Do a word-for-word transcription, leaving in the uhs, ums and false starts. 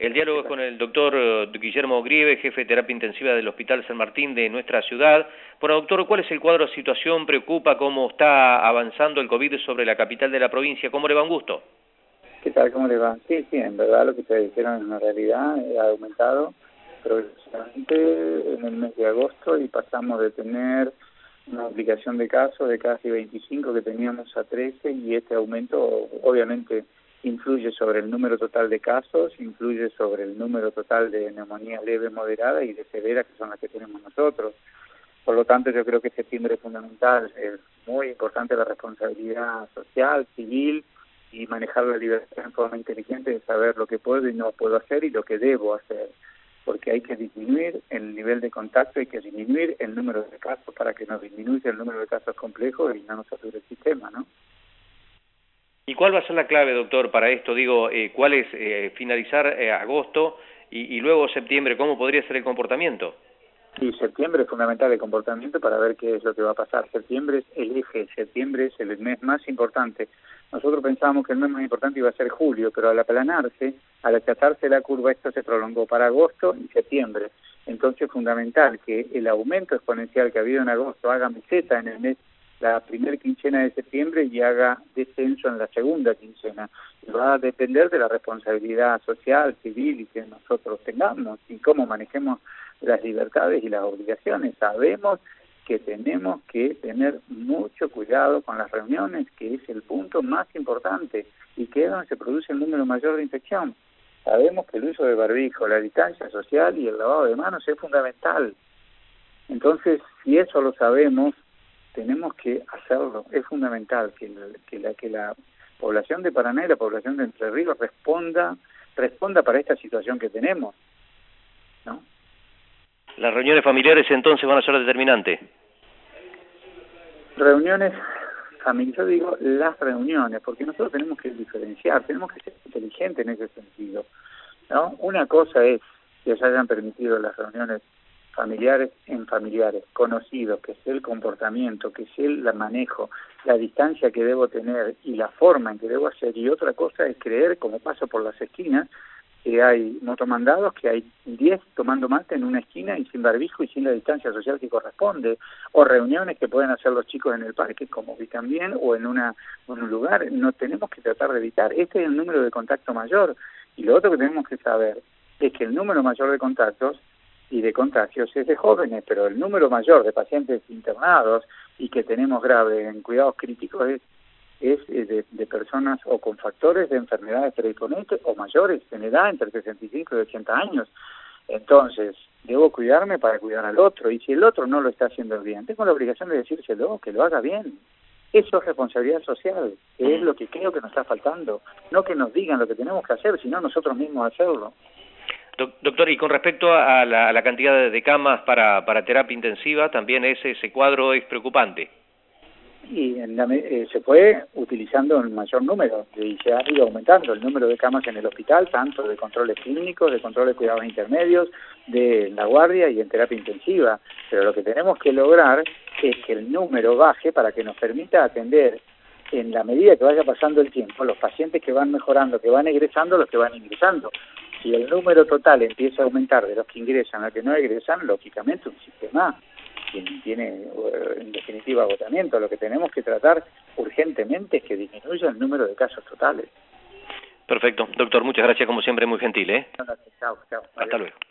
El diálogo es con el doctor Guillermo Grieve, jefe de terapia intensiva del Hospital San Martín de nuestra ciudad. Bueno, doctor, ¿cuál es el cuadro de situación? ¿Preocupa cómo está avanzando el COVID sobre la capital de la provincia? ¿Cómo le va? Un gusto. ¿Qué tal? ¿Cómo le va? Sí, sí, en verdad lo que ustedes dijeron es una realidad, ha aumentado progresivamente en el mes de agosto y pasamos de tener una aplicación de casos de casi veinticinco que teníamos a trece, y este aumento obviamente influye sobre el número total de casos, influye sobre el número total de neumonía leve, moderada y de severa, que son las que tenemos nosotros. Por lo tanto, yo creo que septiembre es fundamental, es muy importante la responsabilidad social, civil, y manejar la libertad en forma inteligente de saber lo que puedo y no puedo hacer y lo que debo hacer, porque hay que disminuir el nivel de contacto, hay que disminuir el número de casos para que no disminuya el número de casos complejos y no nos sature el sistema, ¿no? ¿Y cuál va a ser la clave, doctor, para esto? Digo, eh, ¿cuál es eh, finalizar eh, agosto y, y luego septiembre? ¿Cómo podría ser el comportamiento? Sí, septiembre es fundamental el comportamiento para ver qué es lo que va a pasar. Septiembre es el eje, septiembre es el mes más importante. Nosotros pensábamos que el mes más importante iba a ser julio, pero al aplanarse, al achatarse la curva, esto se prolongó para agosto y septiembre. Entonces es fundamental que el aumento exponencial que ha habido en agosto haga meseta en el mes, la primera quincena de septiembre, y haga descenso en la segunda quincena. Y va a depender de la responsabilidad social, civil y que nosotros tengamos y cómo manejemos las libertades y las obligaciones. Sabemos que tenemos que tener mucho cuidado con las reuniones, que es el punto más importante y que es donde se produce el número mayor de infección. Sabemos que el uso de barbijo, la distancia social y el lavado de manos es fundamental. Entonces, si eso lo sabemos, tenemos que hacerlo. Es fundamental que la, que la, que la población de Paraná y la población de Entre Ríos responda, responda para esta situación que tenemos, ¿no? Las reuniones familiares entonces van a ser determinantes. Reuniones familiares, yo digo las reuniones, porque nosotros tenemos que diferenciar, tenemos que ser inteligentes en ese sentido, ¿no? Una cosa es que se hayan permitido las reuniones familiares en familiares, conocidos, que es el comportamiento, que es el manejo, la distancia que debo tener y la forma en que debo hacer, y otra cosa es creer, como paso por las esquinas, que hay motomandados, que hay diez tomando mate en una esquina y sin barbijo y sin la distancia social que corresponde, o reuniones que pueden hacer los chicos en el parque, como vi también, o en, una, en un lugar. No tenemos que tratar de evitar. Este es el número de contacto mayor. Y lo otro que tenemos que saber es que el número mayor de contactos y de contagios es de jóvenes, pero el número mayor de pacientes internados y que tenemos grave en cuidados críticos es es de, de personas o con factores de enfermedades predisponentes o mayores en edad, entre sesenta y cinco y ochenta años. Entonces, debo cuidarme para cuidar al otro, y si el otro no lo está haciendo bien, tengo la obligación de decírselo, que lo haga bien. Eso es responsabilidad social, que es lo que creo que nos está faltando. No que nos digan lo que tenemos que hacer, sino nosotros mismos hacerlo. Doctor, y con respecto a la, a la cantidad de, de camas para, para terapia intensiva, también ese, ese cuadro es preocupante. Y en la, eh, se fue utilizando el mayor número, y se ha ido aumentando el número de camas en el hospital, tanto de controles clínicos, de controles de cuidados intermedios, de la guardia y en terapia intensiva. Pero lo que tenemos que lograr es que el número baje para que nos permita atender, en la medida que vaya pasando el tiempo, los pacientes que van mejorando, que van egresando, los que van ingresando. Si el número total empieza a aumentar de los que ingresan a los que no egresan, lógicamente un sistema tiene en definitiva agotamiento. Lo que tenemos que tratar urgentemente es que disminuya el número de casos totales. Perfecto. Doctor, muchas gracias, como siempre, muy gentil, ¿eh? Chao, chao. Hasta luego.